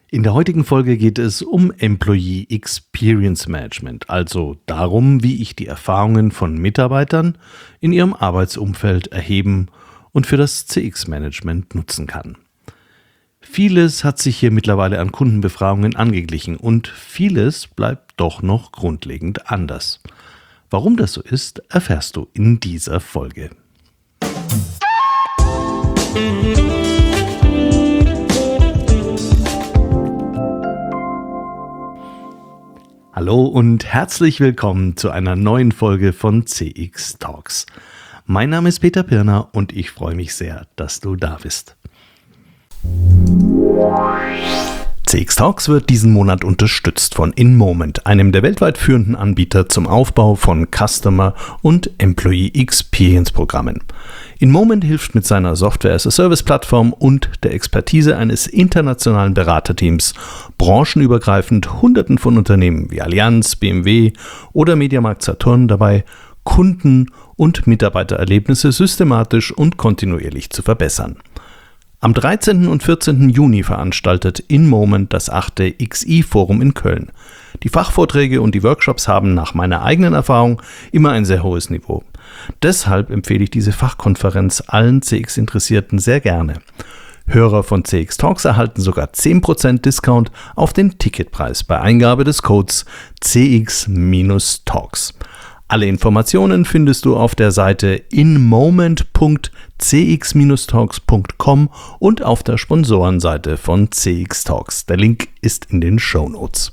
In der heutigen Folge geht es um Employee Experience Management, also darum, wie ich die Erfahrungen von Mitarbeitern in ihrem Arbeitsumfeld erheben und für das CX-Management nutzen kann. Vieles hat sich hier mittlerweile an Kundenbefragungen angeglichen und vieles bleibt doch noch grundlegend anders. Warum das so ist, erfährst du in dieser Folge. Hallo und herzlich willkommen zu einer neuen Folge von CX Talks. Mein Name ist Peter Pirner und ich freue mich sehr, dass du da bist. CX Talks wird diesen Monat unterstützt von InMoment, einem der weltweit führenden Anbieter zum Aufbau von Customer- und Employee Experience-Programmen. InMoment hilft mit seiner Software-as-a-Service-Plattform und der Expertise eines internationalen Beraterteams branchenübergreifend Hunderten von Unternehmen wie Allianz, BMW oder Mediamarkt Saturn dabei, Kunden- und Mitarbeitererlebnisse systematisch und kontinuierlich zu verbessern. Am 13. und 14. Juni veranstaltet InMoment das 8. XI-Forum in Köln. Die Fachvorträge und die Workshops haben nach meiner eigenen Erfahrung immer ein sehr hohes Niveau. Deshalb empfehle ich diese Fachkonferenz allen CX-Interessierten sehr gerne. Hörer von CX Talks erhalten sogar 10% Discount auf den Ticketpreis bei Eingabe des Codes CX-Talks. Alle Informationen findest du auf der Seite inmoment.cx-talks.com und auf der Sponsorenseite von CX Talks. Der Link ist in den Shownotes.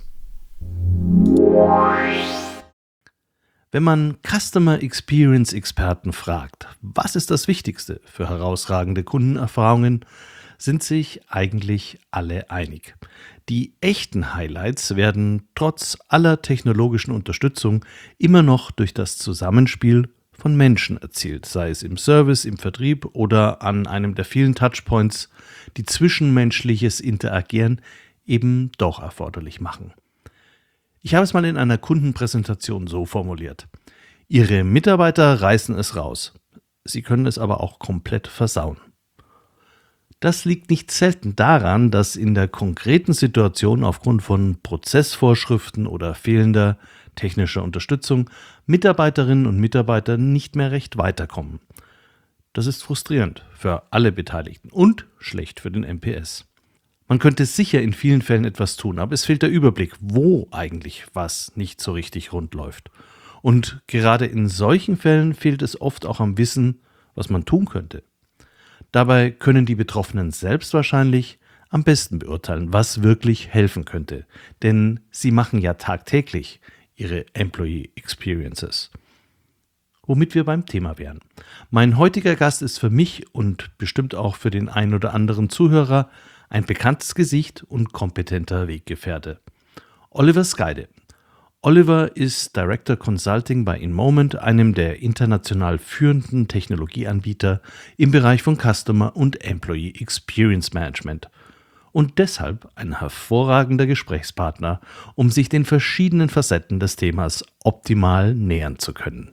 Wenn man Customer Experience Experten fragt, was ist das Wichtigste für herausragende Kundenerfahrungen, sind sich eigentlich alle einig. Die echten Highlights werden trotz aller technologischen Unterstützung immer noch durch das Zusammenspiel von Menschen erzielt, sei es im Service, im Vertrieb oder an einem der vielen Touchpoints, die zwischenmenschliches Interagieren eben doch erforderlich machen. Ich habe es mal in einer Kundenpräsentation so formuliert: Ihre Mitarbeiter reißen es raus, sie können es aber auch komplett versauen. Das liegt nicht selten daran, dass in der konkreten Situation aufgrund von Prozessvorschriften oder fehlender technischer Unterstützung Mitarbeiterinnen und Mitarbeiter nicht mehr recht weiterkommen. Das ist frustrierend für alle Beteiligten und schlecht für den NPS. Man könnte sicher in vielen Fällen etwas tun, aber es fehlt der Überblick, wo eigentlich was nicht so richtig rund läuft. Und gerade in solchen Fällen fehlt es oft auch am Wissen, was man tun könnte. Dabei können die Betroffenen selbst wahrscheinlich am besten beurteilen, was wirklich helfen könnte. Denn sie machen ja tagtäglich ihre Employee Experiences. Womit wir beim Thema wären. Mein heutiger Gast ist für mich und bestimmt auch für den einen oder anderen Zuhörer ein bekanntes Gesicht und kompetenter Weggefährte. Oliver Skyde. Oliver ist Director Consulting bei InMoment, einem der international führenden Technologieanbieter im Bereich von Customer und Employee Experience Management und deshalb ein hervorragender Gesprächspartner, um sich den verschiedenen Facetten des Themas optimal nähern zu können.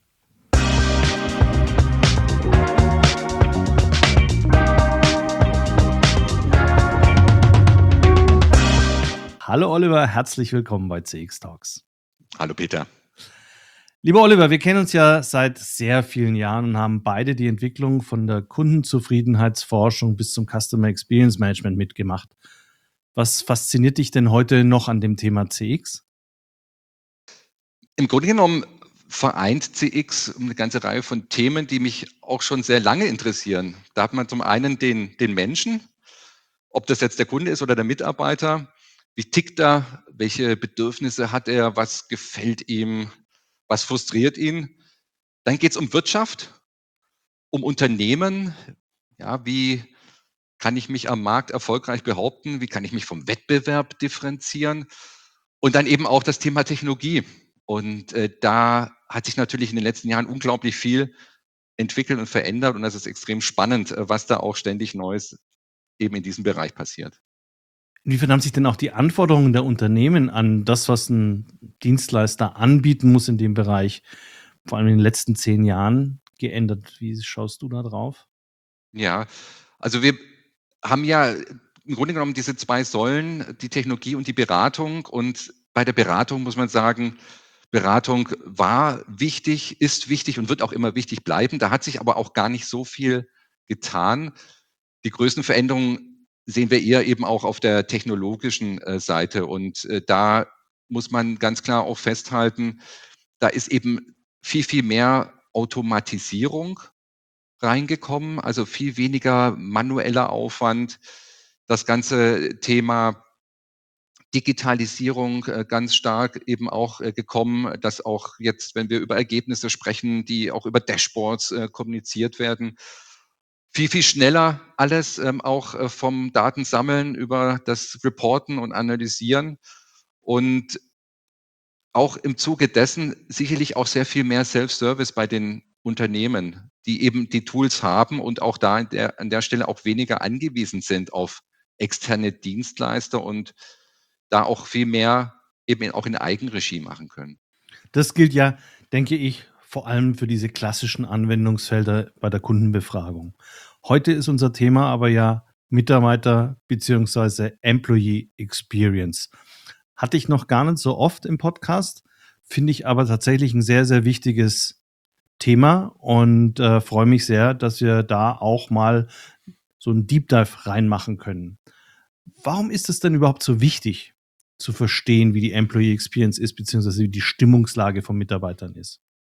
Hallo Oliver, herzlich willkommen bei CX Talks. Hallo Peter. Lieber Oliver, wir kennen uns ja seit sehr vielen Jahren und haben beide die Entwicklung von der Kundenzufriedenheitsforschung bis zum Customer Experience Management mitgemacht. Was fasziniert dich denn heute noch an dem Thema CX? Im Grunde genommen vereint CX eine ganze Reihe von Themen, die mich auch schon sehr lange interessieren. Da hat man zum einen den Menschen, ob das jetzt der Kunde ist oder der Mitarbeiter. Wie tickt er? Welche Bedürfnisse hat er? Was gefällt ihm? Was frustriert ihn? Dann geht es um Wirtschaft, um Unternehmen. Ja, wie kann ich mich am Markt erfolgreich behaupten? Wie kann ich mich vom Wettbewerb differenzieren? Und dann eben auch das Thema Technologie. Und da hat sich natürlich in den letzten Jahren unglaublich viel entwickelt und verändert. Und das ist extrem spannend, was da auch ständig Neues eben in diesem Bereich passiert. Inwiefern haben sich denn auch die Anforderungen der Unternehmen an das, was ein Dienstleister anbieten muss in dem Bereich, vor allem in den letzten 10 Jahren geändert? Wie schaust du da drauf? Ja, also wir haben ja im Grunde genommen diese 2 Säulen, die Technologie und die Beratung. Und bei der Beratung muss man sagen, Beratung war wichtig, ist wichtig und wird auch immer wichtig bleiben. Da hat sich aber auch gar nicht so viel getan. Die größten Veränderungen sehen wir eher eben auch auf der technologischen Seite. Und da muss man ganz klar auch festhalten, da ist eben viel, viel mehr Automatisierung reingekommen, also viel weniger manueller Aufwand. Das ganze Thema Digitalisierung ganz stark eben auch gekommen, dass auch jetzt, wenn wir über Ergebnisse sprechen, die auch über Dashboards kommuniziert werden, viel, viel schneller alles auch vom Datensammeln über das Reporten und Analysieren und auch im Zuge dessen sicherlich auch sehr viel mehr Self-Service bei den Unternehmen, die eben die Tools haben und auch da an der Stelle auch weniger angewiesen sind auf externe Dienstleister und da auch viel mehr eben auch in Eigenregie machen können. Das gilt ja, denke ich, vor allem für diese klassischen Anwendungsfelder bei der Kundenbefragung. Heute ist unser Thema aber ja Mitarbeiter bzw. Employee Experience. Hatte ich noch gar nicht so oft im Podcast, finde ich aber tatsächlich ein sehr, sehr wichtiges Thema und freue mich sehr, dass wir da auch mal so einen Deep Dive reinmachen können. Warum ist es denn überhaupt so wichtig, zu verstehen, wie die Employee Experience ist, beziehungsweise wie die Stimmungslage von Mitarbeitern ist?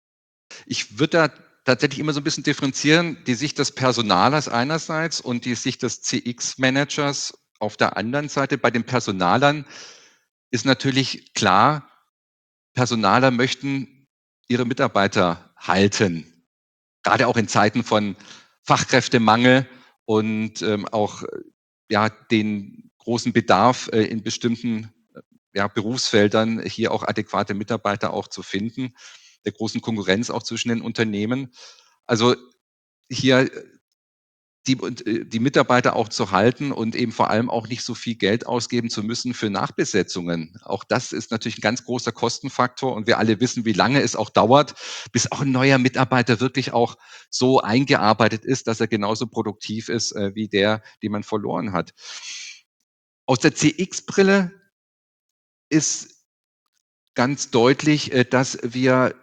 Ich würde da tatsächlich immer so ein bisschen differenzieren, die Sicht des Personalers einerseits und die Sicht des CX-Managers auf der anderen Seite. Bei den Personalern ist natürlich klar, Personaler möchten ihre Mitarbeiter halten, gerade auch in Zeiten von Fachkräftemangel und auch ja, den großen Bedarf in bestimmten ja, Berufsfeldern hier auch adäquate Mitarbeiter auch zu finden, der großen Konkurrenz auch zwischen den Unternehmen. Also hier die Mitarbeiter auch zu halten und eben vor allem auch nicht so viel Geld ausgeben zu müssen für Nachbesetzungen. Auch das ist natürlich ein ganz großer Kostenfaktor und wir alle wissen, wie lange es auch dauert, bis auch ein neuer Mitarbeiter wirklich auch so eingearbeitet ist, dass er genauso produktiv ist wie der, den man verloren hat. Aus der CX-Brille ist ganz deutlich, dass wir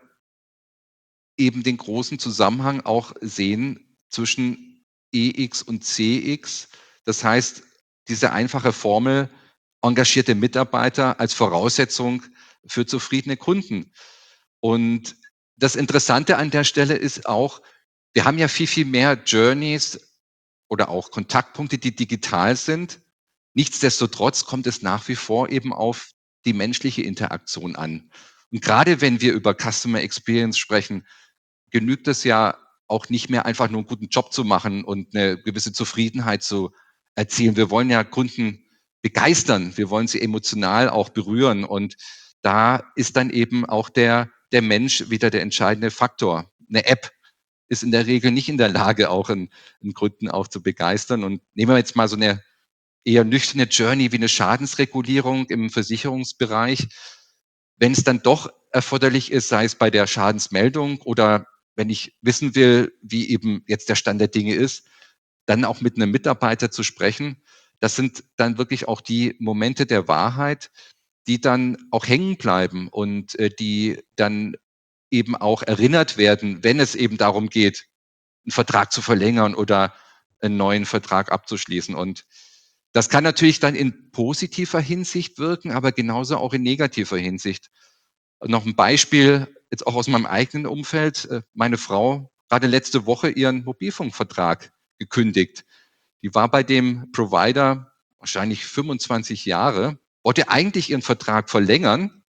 eben den großen Zusammenhang auch sehen zwischen EX und CX. Das heißt, diese einfache Formel, engagierte Mitarbeiter als Voraussetzung für zufriedene Kunden. Und das Interessante an der Stelle ist auch, wir haben ja viel, viel mehr Journeys oder auch Kontaktpunkte, die digital sind. Nichtsdestotrotz kommt es nach wie vor eben auf die menschliche Interaktion an. Und gerade wenn wir über Customer Experience sprechen, genügt es ja auch nicht mehr einfach nur einen guten Job zu machen und eine gewisse Zufriedenheit zu erzielen. Wir wollen ja Kunden begeistern. Wir wollen sie emotional auch berühren. Und da ist dann eben auch der Mensch wieder der entscheidende Faktor. Eine App ist in der Regel nicht in der Lage, auch einen Kunden auch zu begeistern. Und nehmen wir jetzt mal so eine eher nüchterne Journey wie eine Schadensregulierung im Versicherungsbereich. Wenn es dann doch erforderlich ist, sei es bei der Schadensmeldung oder wenn ich wissen will, wie eben jetzt der Stand der Dinge ist, dann auch mit einem Mitarbeiter zu sprechen. Das sind dann wirklich auch die Momente der Wahrheit, die dann auch hängen bleiben und die dann eben auch erinnert werden, wenn es eben darum geht, einen Vertrag zu verlängern oder einen neuen Vertrag abzuschließen. Und das kann natürlich dann in positiver Hinsicht wirken, aber genauso auch in negativer Hinsicht. Noch ein Beispiel, jetzt auch aus meinem eigenen Umfeld. Meine Frau gerade letzte Woche ihren Mobilfunkvertrag gekündigt. Die war bei dem Provider wahrscheinlich 25 Jahre, wollte eigentlich ihren Vertrag verlängern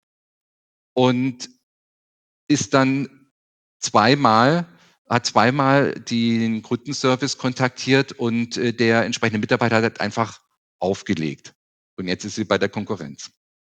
und ist dann zweimal hat zweimal den Kundenservice kontaktiert und der entsprechende Mitarbeiter hat einfach aufgelegt. Und jetzt ist sie bei der Konkurrenz.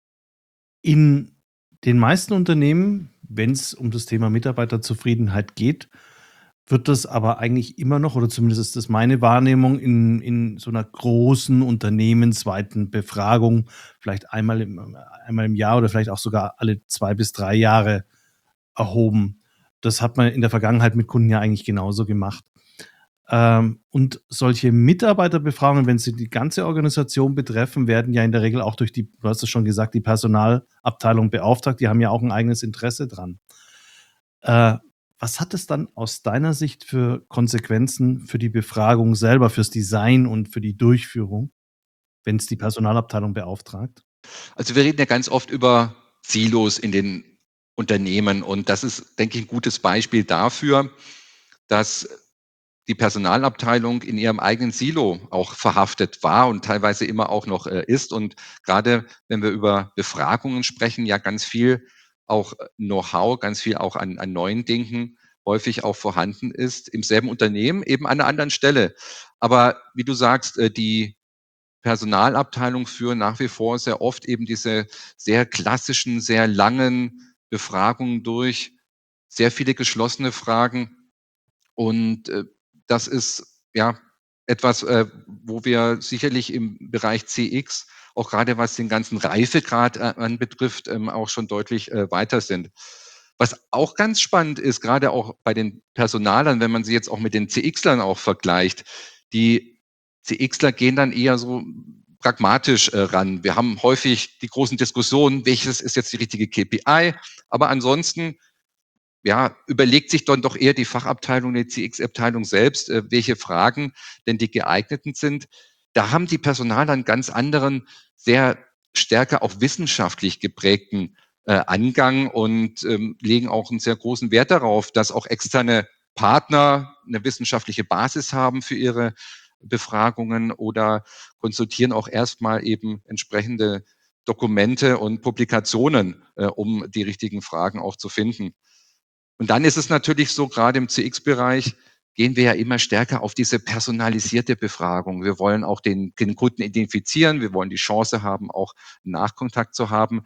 In den meisten Unternehmen, wenn es um das Thema Mitarbeiterzufriedenheit geht, wird das aber eigentlich immer noch, oder zumindest ist das meine Wahrnehmung, in so einer großen unternehmensweiten Befragung, vielleicht einmal im Jahr oder vielleicht auch sogar alle 2 bis 3 Jahre erhoben. Das hat man in der Vergangenheit mit Kunden ja eigentlich genauso gemacht. Und solche Mitarbeiterbefragungen, wenn sie die ganze Organisation betreffen, werden ja in der Regel auch durch die, du hast es schon gesagt, die Personalabteilung beauftragt. Die haben ja auch ein eigenes Interesse dran. Was hat es dann aus deiner Sicht für Konsequenzen für die Befragung selber, fürs Design und für die Durchführung, wenn es die Personalabteilung beauftragt? Also wir reden ja ganz oft über Silos in den Unternehmen und das ist, denke ich, ein gutes Beispiel dafür, dass die Personalabteilung in ihrem eigenen Silo auch verhaftet war und teilweise immer auch noch ist. Und gerade wenn wir über Befragungen sprechen, ja ganz viel auch Know-how, ganz viel auch an neuen Denken häufig auch vorhanden ist, im selben Unternehmen, eben an einer anderen Stelle. Aber wie du sagst, die Personalabteilung führen nach wie vor sehr oft eben diese sehr klassischen, sehr langen Befragungen durch, sehr viele geschlossene Fragen. Und das ist ja etwas, wo wir sicherlich im Bereich CX, auch gerade was den ganzen Reifegrad anbetrifft, auch schon deutlich weiter sind. Was auch ganz spannend ist, gerade auch bei den Personalern, wenn man sie jetzt auch mit den CXlern auch vergleicht, die CXler gehen dann eher so pragmatisch ran. Wir haben häufig die großen Diskussionen, welches ist jetzt die richtige KPI, aber ansonsten ja, überlegt sich dann doch eher die Fachabteilung, die CX-Abteilung selbst, welche Fragen denn die geeigneten sind. Da haben die Personaler einen ganz anderen, sehr stärker auch wissenschaftlich geprägten Angang und legen auch einen sehr großen Wert darauf, dass auch externe Partner eine wissenschaftliche Basis haben für ihre Befragungen oder konsultieren auch erstmal eben entsprechende Dokumente und Publikationen, um die richtigen Fragen auch zu finden. Und dann ist es natürlich so, gerade im CX-Bereich gehen wir ja immer stärker auf diese personalisierte Befragung. Wir wollen auch den Kunden identifizieren. Wir wollen die Chance haben, auch Nachkontakt zu haben.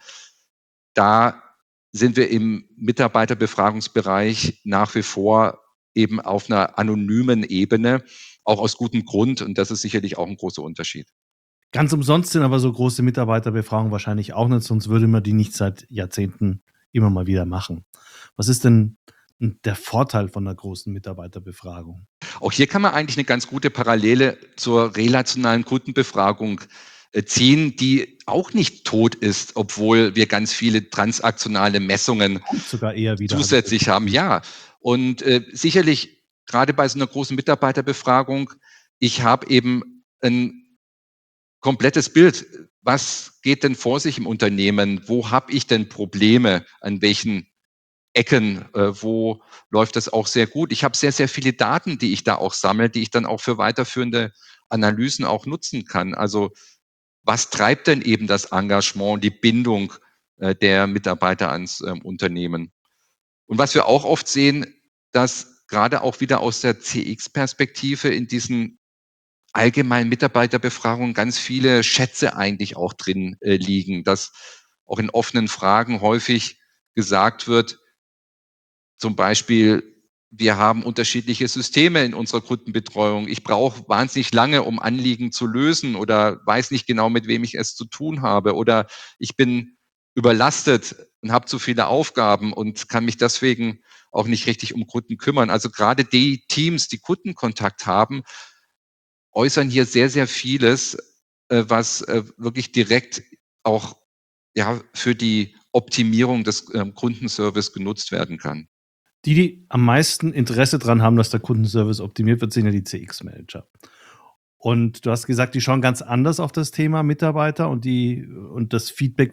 Da sind wir im Mitarbeiterbefragungsbereich nach wie vor eben auf einer anonymen Ebene, auch aus gutem Grund. Und das ist sicherlich auch ein großer Unterschied. Ganz umsonst sind aber so große Mitarbeiterbefragungen wahrscheinlich auch nicht, sonst würde man die nicht seit Jahrzehnten immer mal wieder machen. Was ist denn der Vorteil von einer großen Mitarbeiterbefragung? Auch hier kann man eigentlich eine ganz gute Parallele zur relationalen Kundenbefragung ziehen, die auch nicht tot ist, obwohl wir ganz viele transaktionale Messungen Kommt sogar eher wieder, habe ich das zusätzlich haben. Gefühl. Ja, und sicherlich gerade bei so einer großen Mitarbeiterbefragung, ich habe eben ein komplettes Bild. Was geht denn vor sich im Unternehmen? Wo habe ich denn Probleme? An welchen Ecken, wo läuft das auch sehr gut? Ich habe sehr, sehr viele Daten, die ich da auch sammle, die ich dann auch für weiterführende Analysen auch nutzen kann. Also was treibt denn eben das Engagement, die Bindung der Mitarbeiter ans Unternehmen? Und was wir auch oft sehen, dass gerade auch wieder aus der CX-Perspektive in diesen allgemeinen Mitarbeiterbefragungen ganz viele Schätze eigentlich auch drin liegen, dass auch in offenen Fragen häufig gesagt wird, zum Beispiel, wir haben unterschiedliche Systeme in unserer Kundenbetreuung. Ich brauche wahnsinnig lange, um Anliegen zu lösen oder weiß nicht genau, mit wem ich es zu tun habe. Oder ich bin überlastet und habe zu viele Aufgaben und kann mich deswegen auch nicht richtig um Kunden kümmern. Also gerade die Teams, die Kundenkontakt haben, äußern hier sehr, sehr vieles, was wirklich direkt auch ja, für die Optimierung des Kundenservice genutzt werden kann. Die am meisten Interesse dran haben, dass der Kundenservice optimiert wird, sind ja die CX-Manager. Und du hast gesagt, die schauen ganz anders auf das Thema Mitarbeiter und das Feedback,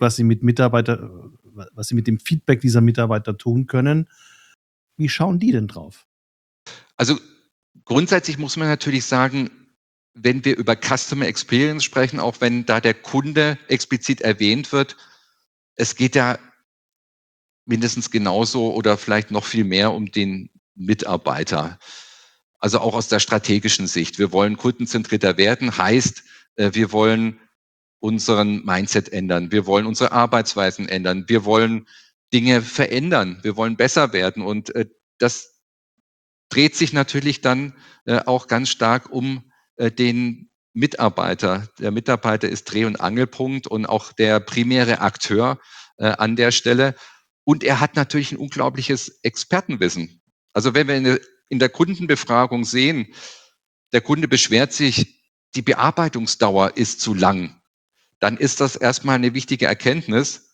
was sie mit dem Feedback dieser Mitarbeiter tun können. Wie schauen die denn drauf? Also grundsätzlich muss man natürlich sagen, wenn wir über Customer Experience sprechen, auch wenn da der Kunde explizit erwähnt wird, es geht ja mindestens genauso oder vielleicht noch viel mehr um den Mitarbeiter. Also auch aus der strategischen Sicht. Wir wollen kundenzentrierter werden, heißt, wir wollen unseren Mindset ändern. Wir wollen unsere Arbeitsweisen ändern. Wir wollen Dinge verändern. Wir wollen besser werden. Und das dreht sich natürlich dann auch ganz stark um den Mitarbeiter. Der Mitarbeiter ist Dreh- und Angelpunkt und auch der primäre Akteur an der Stelle. Und er hat natürlich ein unglaubliches Expertenwissen. Also wenn wir in der Kundenbefragung sehen, der Kunde beschwert sich, die Bearbeitungsdauer ist zu lang, dann ist das erstmal eine wichtige Erkenntnis.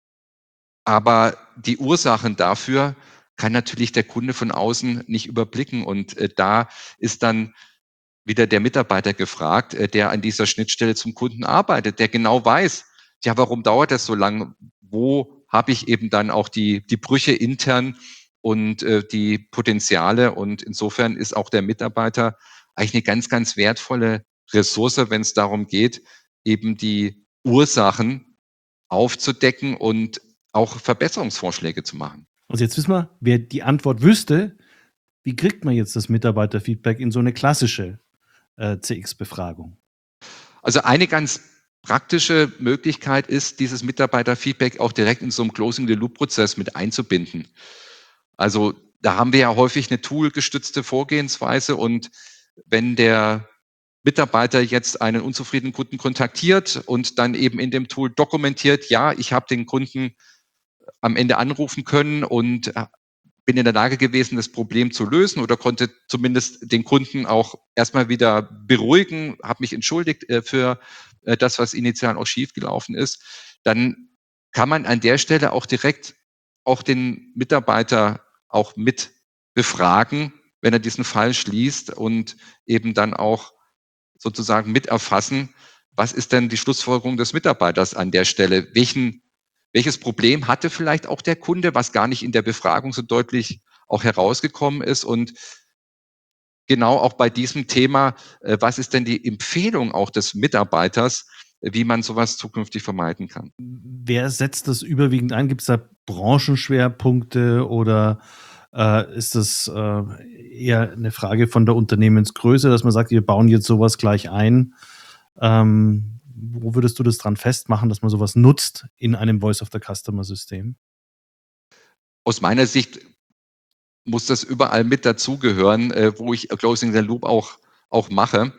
Aber die Ursachen dafür kann natürlich der Kunde von außen nicht überblicken. Und da ist dann wieder der Mitarbeiter gefragt, der an dieser Schnittstelle zum Kunden arbeitet, der genau weiß, ja, warum dauert das so lange? Wo habe ich eben dann auch die Brüche intern und die Potenziale? Und insofern ist auch der Mitarbeiter eigentlich eine ganz, ganz wertvolle Ressource, wenn es darum geht, eben die Ursachen aufzudecken und auch Verbesserungsvorschläge zu machen. Also jetzt wissen wir, wer die Antwort wüsste, wie kriegt man jetzt das Mitarbeiterfeedback in so eine klassische CX-Befragung? Also eine ganz praktische Möglichkeit ist, dieses Mitarbeiterfeedback auch direkt in so einem Closing-the-Loop-Prozess mit einzubinden. Also da haben wir ja häufig eine toolgestützte Vorgehensweise und wenn der Mitarbeiter jetzt einen unzufriedenen Kunden kontaktiert und dann eben in dem Tool dokumentiert, ja, ich habe den Kunden am Ende anrufen können und bin in der Lage gewesen, das Problem zu lösen oder konnte zumindest den Kunden auch erstmal wieder beruhigen, habe mich entschuldigt für das, was initial auch schiefgelaufen ist, dann kann man an der Stelle auch direkt auch den Mitarbeiter auch mit befragen, wenn er diesen Fall schließt und eben dann auch sozusagen mit erfassen, was ist denn die Schlussfolgerung des Mitarbeiters an der Stelle? Welches Problem hatte vielleicht auch der Kunde, was gar nicht in der Befragung so deutlich auch herausgekommen ist? Und genau auch bei diesem Thema, was ist denn die Empfehlung auch des Mitarbeiters, wie man sowas zukünftig vermeiden kann? Wer setzt das überwiegend ein? Gibt es da Branchenschwerpunkte oder ist das eher eine Frage von der Unternehmensgröße, dass man sagt, wir bauen jetzt sowas gleich ein? Wo würdest du das dran festmachen, dass man sowas nutzt in einem Voice-of-the-Customer-System? Aus meiner Sicht muss das überall mit dazugehören, wo ich Closing the Loop auch mache.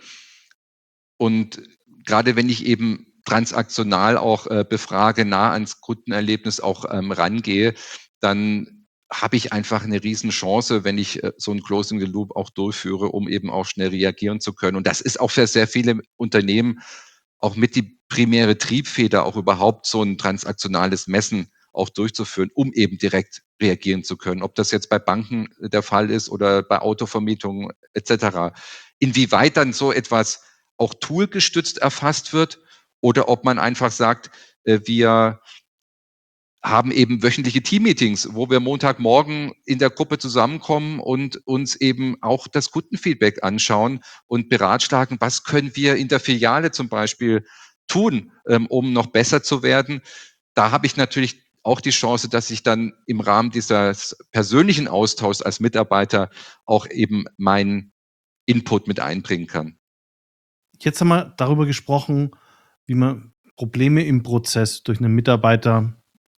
Und gerade wenn ich eben transaktional auch befrage, nah ans Kundenerlebnis auch rangehe, dann habe ich einfach eine Riesenchance, wenn ich so ein Closing the Loop auch durchführe, um eben auch schnell reagieren zu können. Und das ist auch für sehr viele Unternehmen auch mit die primäre Triebfeder, auch überhaupt so ein transaktionales Messen auch durchzuführen, um eben direkt reagieren zu können. Ob das jetzt bei Banken der Fall ist oder bei Autovermietungen et cetera. Inwieweit dann so etwas auch toolgestützt erfasst wird oder ob man einfach sagt, wir haben eben wöchentliche Teammeetings, wo wir Montagmorgen in der Gruppe zusammenkommen und uns eben auch das Kundenfeedback anschauen und beratschlagen, was können wir in der Filiale zum Beispiel tun, um noch besser zu werden. Da habe ich natürlich auch die Chance, dass ich dann im Rahmen dieses persönlichen Austauschs als Mitarbeiter auch eben meinen Input mit einbringen kann. Jetzt haben wir darüber gesprochen, wie man Probleme im Prozess durch einen Mitarbeiter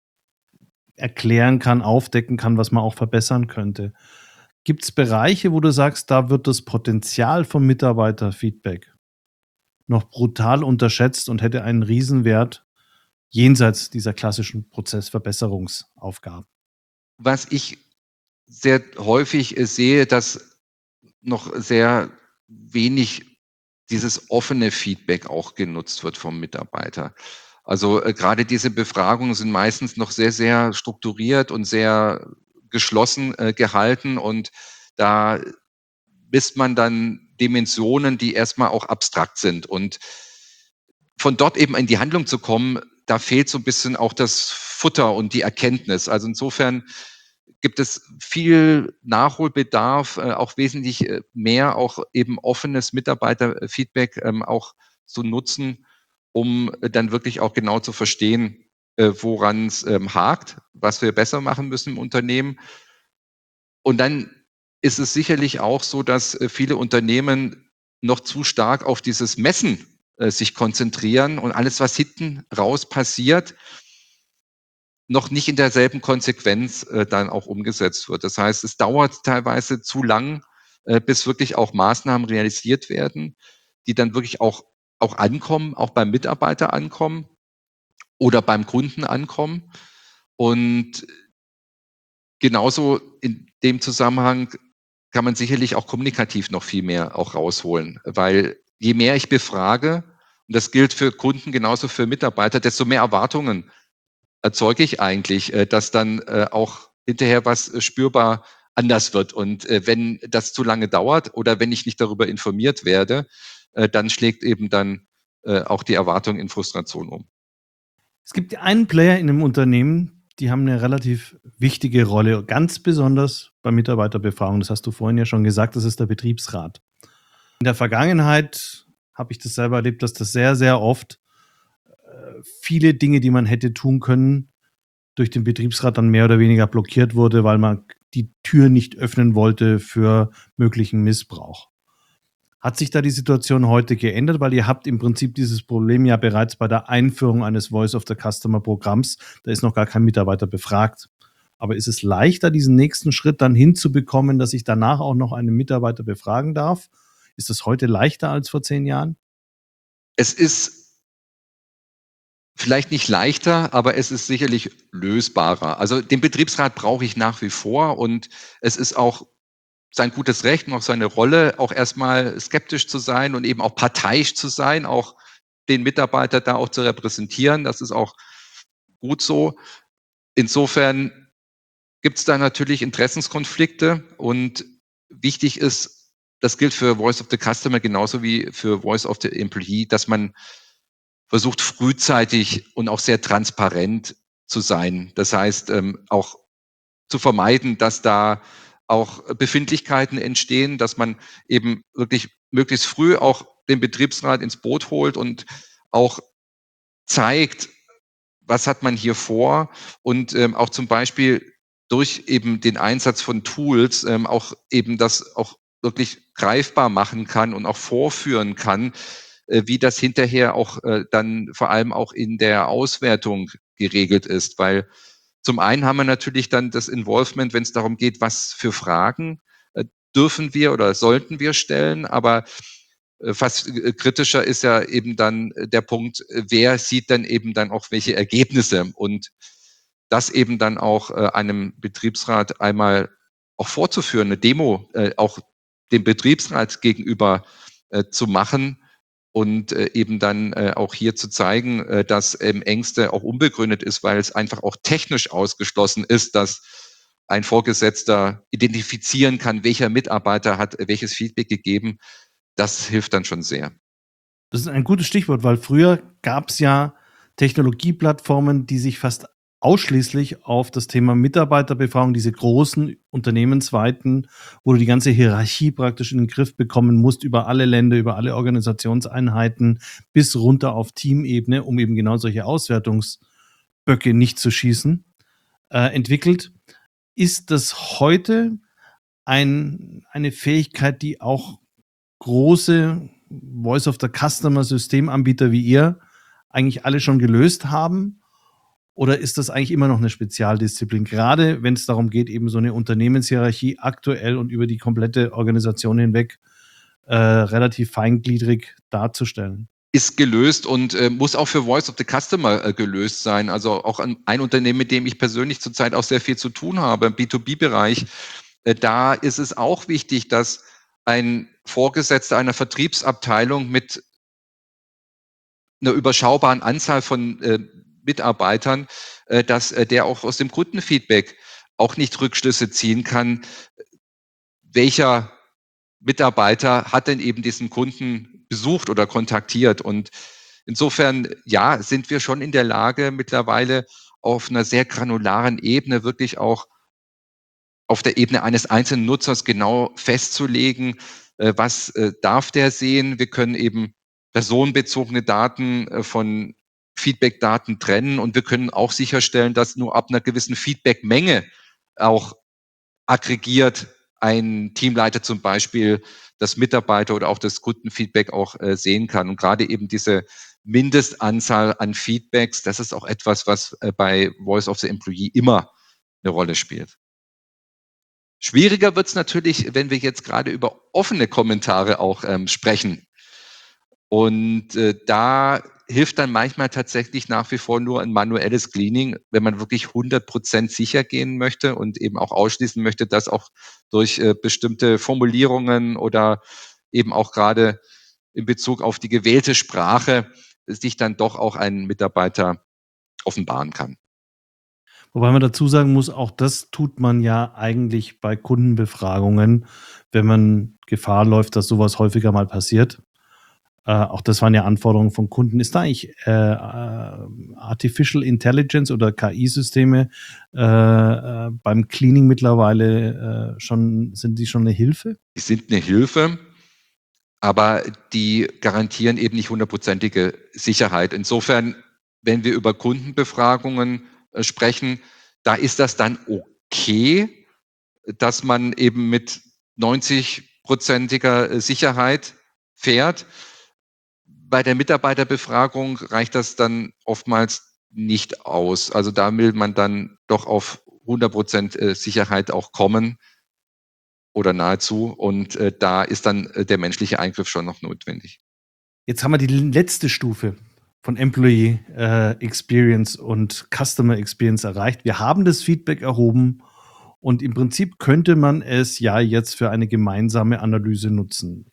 erklären kann, aufdecken kann, was man auch verbessern könnte. Gibt es Bereiche, wo du sagst, da wird das Potenzial vom Mitarbeiterfeedback noch brutal unterschätzt und hätte einen Riesenwert jenseits dieser klassischen Prozessverbesserungsaufgaben? Was ich sehr häufig sehe, dass noch sehr wenig dieses offene Feedback auch genutzt wird vom Mitarbeiter. Also gerade diese Befragungen sind meistens noch sehr, sehr strukturiert und sehr geschlossen gehalten und da misst man dann Dimensionen, die erstmal auch abstrakt sind. Und von dort eben in die Handlung zu kommen, da fehlt so ein bisschen auch das Futter und die Erkenntnis. Also insofern gibt es viel Nachholbedarf, auch wesentlich mehr auch eben offenes Mitarbeiterfeedback auch zu nutzen, um dann wirklich auch genau zu verstehen, woran es hakt, was wir besser machen müssen im Unternehmen. Und dann ist es sicherlich auch so, dass viele Unternehmen noch zu stark auf dieses Messen sich konzentrieren und alles, was hinten raus passiert, noch nicht in derselben Konsequenz dann auch umgesetzt wird. Das heißt, es dauert teilweise zu lang, bis wirklich auch Maßnahmen realisiert werden, die dann wirklich auch ankommen, auch beim Mitarbeiter ankommen oder beim Kunden ankommen. Und genauso in dem Zusammenhang kann man sicherlich auch kommunikativ noch viel mehr auch rausholen, weil je mehr ich befrage, und das gilt für Kunden genauso für Mitarbeiter, desto mehr Erwartungen erzeuge ich eigentlich, dass dann auch hinterher was spürbar anders wird. Und wenn das zu lange dauert oder wenn ich nicht darüber informiert werde, dann schlägt eben dann auch die Erwartung in Frustration um. Es gibt einen Player in einem Unternehmen, die haben eine relativ wichtige Rolle, ganz besonders bei Mitarbeiterbefragung. Das hast du vorhin ja schon gesagt, das ist der Betriebsrat. In der Vergangenheit habe ich das selber erlebt, dass das sehr, sehr oft viele Dinge, die man hätte tun können, durch den Betriebsrat dann mehr oder weniger blockiert wurde, weil man die Tür nicht öffnen wollte für möglichen Missbrauch. Hat sich da die Situation heute geändert? Weil ihr habt im Prinzip dieses Problem ja bereits bei der Einführung eines Voice-of-the-Customer-Programms. Da ist noch gar kein Mitarbeiter befragt. Aber ist es leichter, diesen nächsten Schritt dann hinzubekommen, dass ich danach auch noch einen Mitarbeiter befragen darf? Ist das heute leichter als vor 10 Jahren? Es ist vielleicht nicht leichter, aber es ist sicherlich lösbarer. Also den Betriebsrat brauche ich nach wie vor und es ist auch sein gutes Recht und auch seine Rolle, auch erstmal skeptisch zu sein und eben auch parteiisch zu sein, auch den Mitarbeiter da auch zu repräsentieren. Das ist auch gut so. Insofern gibt es da natürlich Interessenskonflikte und wichtig ist, das gilt für Voice of the Customer genauso wie für Voice of the Employee, dass man versucht frühzeitig und auch sehr transparent zu sein. Das heißt, auch zu vermeiden, dass da auch Befindlichkeiten entstehen, dass man eben wirklich möglichst früh auch den Betriebsrat ins Boot holt und auch zeigt, was hat man hier vor und auch zum Beispiel durch eben den Einsatz von Tools auch eben das auch wirklich greifbar machen kann und auch vorführen kann, wie das hinterher auch dann vor allem auch in der Auswertung geregelt ist. Weil zum einen haben wir natürlich dann das Involvement, wenn es darum geht, was für Fragen dürfen wir oder sollten wir stellen, aber fast kritischer ist ja eben dann der Punkt, wer sieht dann eben dann auch welche Ergebnisse und das eben dann auch einem Betriebsrat einmal auch vorzuführen, eine Demo auch dem Betriebsrat gegenüber zu machen und eben dann auch hier zu zeigen, dass Ängste auch unbegründet ist, weil es einfach auch technisch ausgeschlossen ist, dass ein Vorgesetzter identifizieren kann, welcher Mitarbeiter hat welches Feedback gegeben. Das hilft dann schon sehr. Das ist ein gutes Stichwort, weil früher gab es ja Technologieplattformen, die sich fast ausschließlich auf das Thema Mitarbeiterbefragung, diese großen unternehmensweiten, wo du die ganze Hierarchie praktisch in den Griff bekommen musst, über alle Länder, über alle Organisationseinheiten, bis runter auf Teamebene, um eben genau solche Auswertungsböcke nicht zu schießen, entwickelt. Ist das heute eine Fähigkeit, die auch große Voice-of-the-Customer-Systemanbieter wie ihr eigentlich alle schon gelöst haben? Oder ist das eigentlich immer noch eine Spezialdisziplin? Gerade wenn es darum geht, eben so eine Unternehmenshierarchie aktuell und über die komplette Organisation hinweg relativ feingliedrig darzustellen. Ist gelöst und muss auch für Voice of the Customer gelöst sein. Also auch ein Unternehmen, mit dem ich persönlich zurzeit auch sehr viel zu tun habe, im B2B-Bereich. Da ist es auch wichtig, dass ein Vorgesetzter einer Vertriebsabteilung mit einer überschaubaren Anzahl von Mitarbeitern, dass der auch aus dem Kundenfeedback auch nicht Rückschlüsse ziehen kann, welcher Mitarbeiter hat denn eben diesen Kunden besucht oder kontaktiert. Und insofern, ja, sind wir schon in der Lage, mittlerweile auf einer sehr granularen Ebene wirklich auch auf der Ebene eines einzelnen Nutzers genau festzulegen, was darf der sehen. Wir können eben personenbezogene Daten von Feedback-Daten trennen und wir können auch sicherstellen, dass nur ab einer gewissen Feedback-Menge auch aggregiert ein Teamleiter zum Beispiel das Mitarbeiter oder auch das Kundenfeedback auch sehen kann. Und gerade eben diese Mindestanzahl an Feedbacks, das ist auch etwas, was bei Voice of the Employee immer eine Rolle spielt. Schwieriger wird es natürlich, wenn wir jetzt gerade über offene Kommentare auch sprechen. Und da hilft dann manchmal tatsächlich nach wie vor nur ein manuelles Cleaning, wenn man wirklich 100% sicher gehen möchte und eben auch ausschließen möchte, dass auch durch bestimmte Formulierungen oder eben auch gerade in Bezug auf die gewählte Sprache sich dann doch auch ein Mitarbeiter offenbaren kann. Wobei man dazu sagen muss, auch das tut man ja eigentlich bei Kundenbefragungen, wenn man Gefahr läuft, dass sowas häufiger mal passiert. Auch das waren ja Anforderungen von Kunden. Ist da eigentlich Artificial Intelligence oder KI-Systeme beim Cleaning mittlerweile sind die schon eine Hilfe? Die sind eine Hilfe, aber die garantieren eben nicht 100%ige Sicherheit. Insofern, wenn wir über Kundenbefragungen sprechen, da ist das dann okay, dass man eben mit 90%iger Sicherheit fährt. Bei der Mitarbeiterbefragung reicht das dann oftmals nicht aus. Also da will man dann doch auf 100% Sicherheit auch kommen oder nahezu. Und da ist dann der menschliche Eingriff schon noch notwendig. Jetzt haben wir die letzte Stufe von Employee Experience und Customer Experience erreicht. Wir haben das Feedback erhoben und im Prinzip könnte man es ja jetzt für eine gemeinsame Analyse nutzen.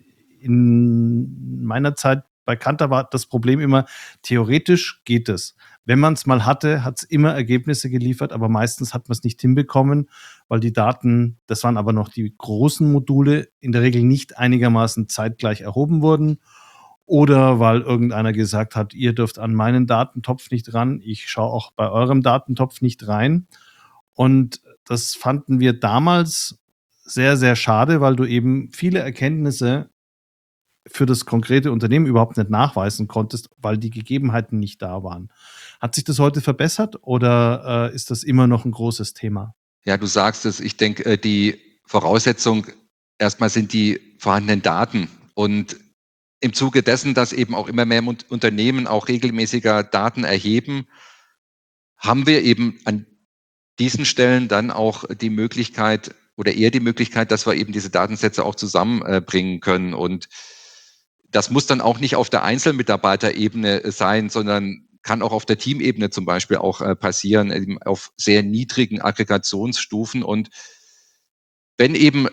In meiner Zeit bei Kantar war das Problem immer, theoretisch geht es. Wenn man es mal hatte, hat es immer Ergebnisse geliefert, aber meistens hat man es nicht hinbekommen, weil die Daten, das waren aber noch die großen Module, in der Regel nicht einigermaßen zeitgleich erhoben wurden oder weil irgendeiner gesagt hat, ihr dürft an meinen Datentopf nicht ran, ich schaue auch bei eurem Datentopf nicht rein. Und das fanden wir damals sehr, sehr schade, weil du eben viele Erkenntnisse für das konkrete Unternehmen überhaupt nicht nachweisen konntest, weil die Gegebenheiten nicht da waren. Hat sich das heute verbessert oder ist das immer noch ein großes Thema? Ja, du sagst es. Ich denke, die Voraussetzung erstmal sind die vorhandenen Daten. Und im Zuge dessen, dass eben auch immer mehr Unternehmen auch regelmäßiger Daten erheben, haben wir eben an diesen Stellen dann auch die Möglichkeit oder eher die Möglichkeit, dass wir eben diese Datensätze auch zusammenbringen können. Und das muss dann auch nicht auf der Einzelmitarbeiterebene sein, sondern kann auch auf der Teamebene zum Beispiel auch passieren, eben auf sehr niedrigen Aggregationsstufen. Und wenn eben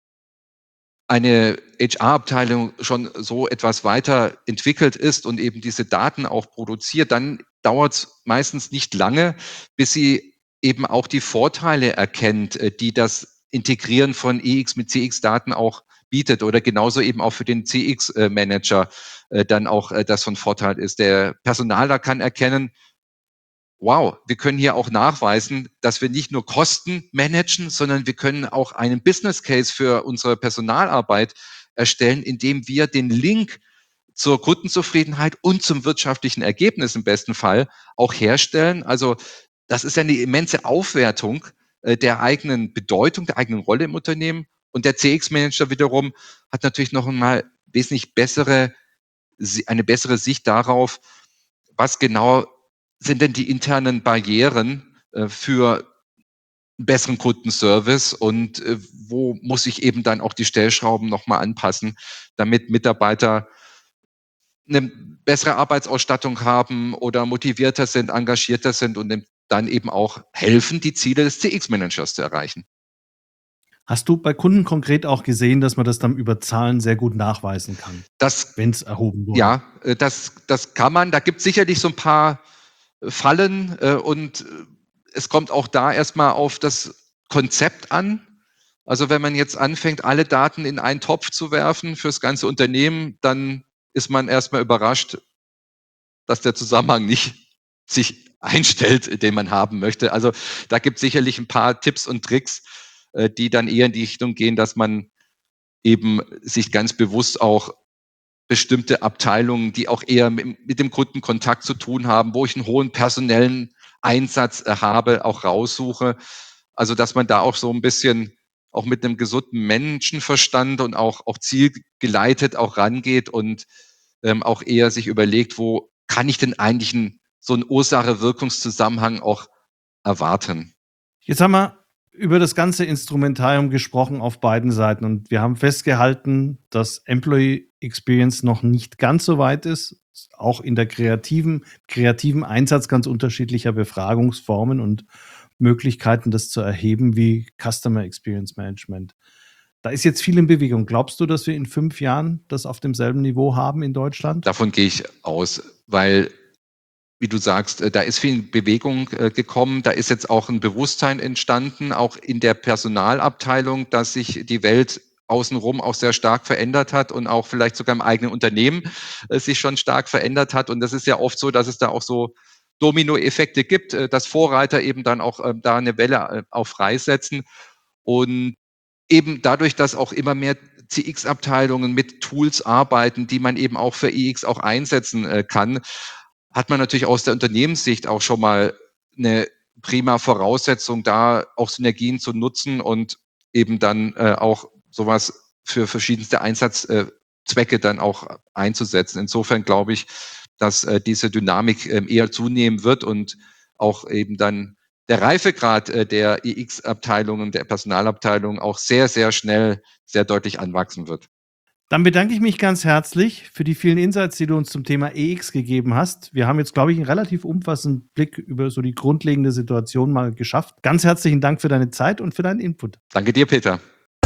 eine HR-Abteilung schon so etwas weiter entwickelt ist und eben diese Daten auch produziert, dann dauert es meistens nicht lange, bis sie eben auch die Vorteile erkennt, die das Integrieren von EX mit CX-Daten auch bietet oder genauso eben auch für den CX-Manager dann auch das von Vorteil ist. Der Personaler kann erkennen, wow, wir können hier auch nachweisen, dass wir nicht nur Kosten managen, sondern wir können auch einen Business Case für unsere Personalarbeit erstellen, indem wir den Link zur Kundenzufriedenheit und zum wirtschaftlichen Ergebnis im besten Fall auch herstellen. Also das ist ja eine immense Aufwertung der eigenen Bedeutung, der eigenen Rolle im Unternehmen. Und der CX-Manager wiederum hat natürlich noch einmal wesentlich eine bessere Sicht darauf, was genau sind denn die internen Barrieren für einen besseren Kundenservice und wo muss ich eben dann auch die Stellschrauben nochmal anpassen, damit Mitarbeiter eine bessere Arbeitsausstattung haben oder motivierter sind, engagierter sind und dann eben auch helfen, die Ziele des CX-Managers zu erreichen. Hast du bei Kunden konkret auch gesehen, dass man das dann über Zahlen sehr gut nachweisen kann, Das, wenn es erhoben wurde? ja, das kann man. Da gibt es sicherlich so ein paar Fallen und es kommt auch da erstmal auf das Konzept an. Also wenn man jetzt anfängt, alle Daten in einen Topf zu werfen fürs ganze Unternehmen, dann ist man erstmal überrascht, dass der Zusammenhang nicht sich einstellt, den man haben möchte. Also da gibt es sicherlich ein paar Tipps und Tricks, die dann eher in die Richtung gehen, dass man eben sich ganz bewusst auch bestimmte Abteilungen, die auch eher mit dem Kundenkontakt zu tun haben, wo ich einen hohen personellen Einsatz habe, auch raussuche. Also, dass man da auch so ein bisschen auch mit einem gesunden Menschenverstand und auch zielgeleitet auch rangeht und auch eher sich überlegt, wo kann ich denn eigentlich so einen Ursache-Wirkungszusammenhang auch erwarten? Jetzt haben wir über das ganze Instrumentarium gesprochen auf beiden Seiten und wir haben festgehalten, dass Employee Experience noch nicht ganz so weit ist, auch in der kreativen Einsatz ganz unterschiedlicher Befragungsformen und Möglichkeiten, das zu erheben, wie Customer Experience Management. Da ist jetzt viel in Bewegung. Glaubst du, dass wir in 5 Jahren das auf demselben Niveau haben in Deutschland? Davon gehe ich aus, weil, wie du sagst, da ist viel in Bewegung gekommen. Da ist jetzt auch ein Bewusstsein entstanden, auch in der Personalabteilung, dass sich die Welt außenrum auch sehr stark verändert hat und auch vielleicht sogar im eigenen Unternehmen sich schon stark verändert hat. Und das ist ja oft so, dass es da auch so Dominoeffekte gibt, dass Vorreiter eben dann auch da eine Welle auch freisetzen. Und eben dadurch, dass auch immer mehr CX-Abteilungen mit Tools arbeiten, die man eben auch für EX auch einsetzen kann, hat man natürlich aus der Unternehmenssicht auch schon mal eine prima Voraussetzung, da auch Synergien zu nutzen und eben dann auch sowas für verschiedenste Einsatzzwecke dann auch einzusetzen. Insofern glaube ich, dass diese Dynamik eher zunehmen wird und auch eben dann der Reifegrad der EX-Abteilungen, der Personalabteilung auch sehr, sehr schnell, sehr deutlich anwachsen wird. Dann bedanke ich mich ganz herzlich für die vielen Insights, die du uns zum Thema EX gegeben hast. Wir haben jetzt, glaube ich, einen relativ umfassenden Blick über so die grundlegende Situation mal geschafft. Ganz herzlichen Dank für deine Zeit und für deinen Input. Danke dir, Peter.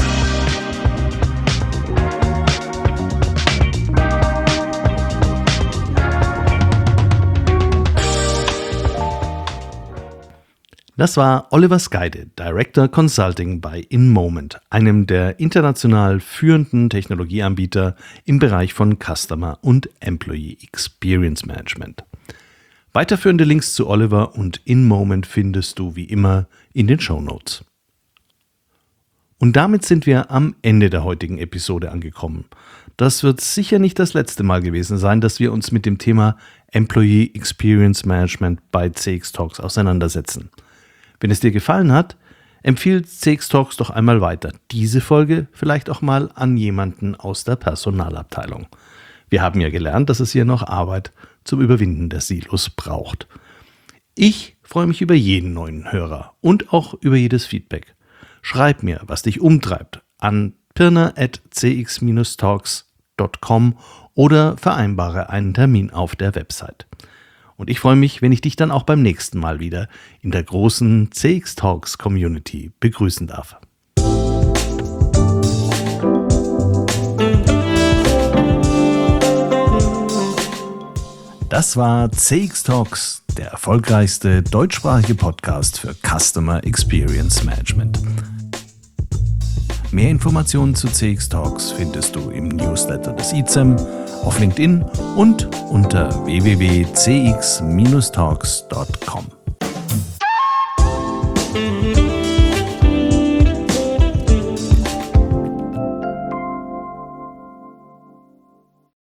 Das war Oliver Skyde, Director Consulting bei InMoment, einem der international führenden Technologieanbieter im Bereich von Customer und Employee Experience Management. Weiterführende Links zu Oliver und InMoment findest du wie immer in den Shownotes. Und damit sind wir am Ende der heutigen Episode angekommen. Das wird sicher nicht das letzte Mal gewesen sein, dass wir uns mit dem Thema Employee Experience Management bei CX Talks auseinandersetzen. Wenn es dir gefallen hat, empfiehl CX Talks doch einmal weiter. Diese Folge vielleicht auch mal an jemanden aus der Personalabteilung. Wir haben ja gelernt, dass es hier noch Arbeit zum Überwinden der Silos braucht. Ich freue mich über jeden neuen Hörer und auch über jedes Feedback. Schreib mir, was dich umtreibt, an pirna@cx-talks.com oder vereinbare einen Termin auf der Website. Und ich freue mich, wenn ich dich dann auch beim nächsten Mal wieder in der großen CX Talks Community begrüßen darf. Das war CX Talks, der erfolgreichste deutschsprachige Podcast für Customer Experience Management. Mehr Informationen zu CX Talks findest du im Newsletter des ICEM, auf LinkedIn und unter www.cx-talks.com.